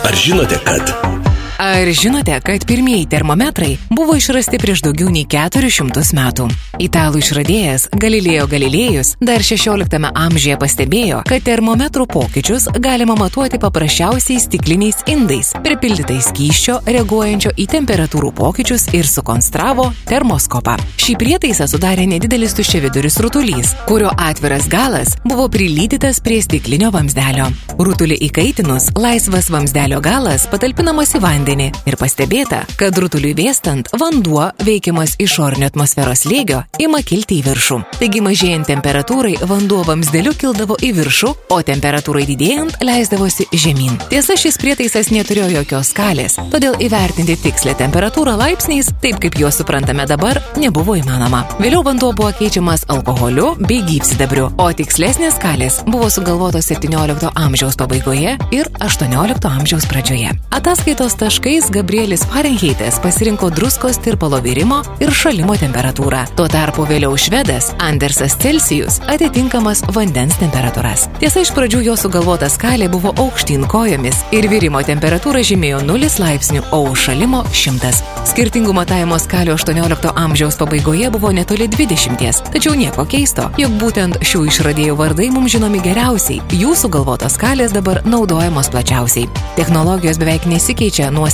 Ar žinote, kad pirmieji termometrai buvo išrasti prieš daugiau nei 400 metų? Italų išradėjas Galilėjo Galilėjus dar 16 amžiuje pastebėjo, kad termometrų pokyčius galima matuoti paprasčiausiais stikliniais indais, pripildytais skysčio, reaguojančio į temperatūrų pokyčius ir sukonstravo termoskopą. Šį prietaisą sudarė nedidelis tuščiaviduris rutulys, kurio atviras galas buvo prilydytas prie stiklinio vamzdelio. Rutulį įkaitinus, laisvas vamzdelio galas patalpinamas į vandenį ir pastebėta, kad rutuliui vėstant vanduo, veikiamas išorinio atmosferos slėgio, ima kilti į viršų. Taigi mažėjant temperatūrai, vanduo vamzdeliu kildavo į viršų, o temperatūrai didėjant leisdavosi žemyn. Tiesa, šis prietaisas neturėjo jokios skalės, todėl įvertinti tikslę temperatūrą laipsniais, taip kaip juos suprantame dabar, nebuvo įmanoma. Vėliau vanduo buvo keičiamas alkoholiu bei gyvsidabriu, o tikslesnės skalės buvo sugalvotos 17 amžiaus pabaigoje ir 18 amžiaus pradžioje. Ataskaitos taškais Gabrielis Fahrenheitas pasirinko druskos tirpalo virimo ir šalimo temperatūrą. Tuo tarpu vėliau švedas Andersas Celsius atitinkamas vandens temperatūras. Tiesa, iš pradžių jo sugalvota skalė buvo aukštyn kojomis ir virimo temperatūra žymėjo 0 laipsnių, o užšalimo 100. Skirtingų matavimo skalių 18 amžiaus pabaigoje buvo netoli 20, tačiau nieko keisto, jog būtent šių išradėjų vardai mums žinomi geriausiai, jų sugalvotos skalės dabar naudojamos plačiausiai. Technologijos beveik nesikeičia nuo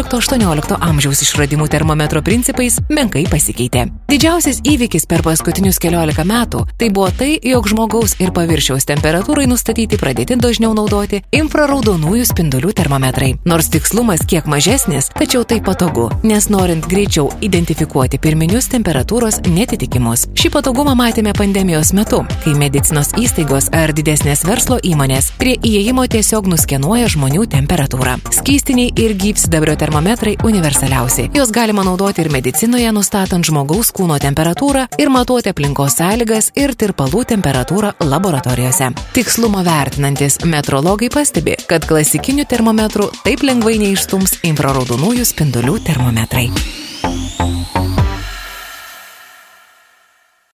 17-18 amžiaus išradimų termometro principais menkai pasikeitė. Didžiausias įvykis per paskutinius keliolika metų tai buvo tai, jog žmogaus ir paviršiaus temperatūrai nustatyti pradėti dažniau naudoti infraraudonųjų spindulių termometrai. Nors tikslumas kiek mažesnis, tačiau tai patogu, nes norint greičiau identifikuoti pirminius temperatūros netitikimus. Šį patogumą matėme pandemijos metu, kai medicinos įstaigos ar didesnės verslo įmonės prie įėjimo tiesiog nuskenuoja žmonių temperatūrą. Skystiniai ir gyvsidabrio termometrai universaliausi. Jos galima naudoti ir medicinoje, nustatant žmogaus kūno temperatūrą ir matuoti aplinkos sąlygas ir tirpalų temperatūrą laboratorijose. Tikslumo vertinantis metrologai pastebi, kad klasikinių termometrų taip lengvai neišstums infraraudonųjų spindulių termometrai.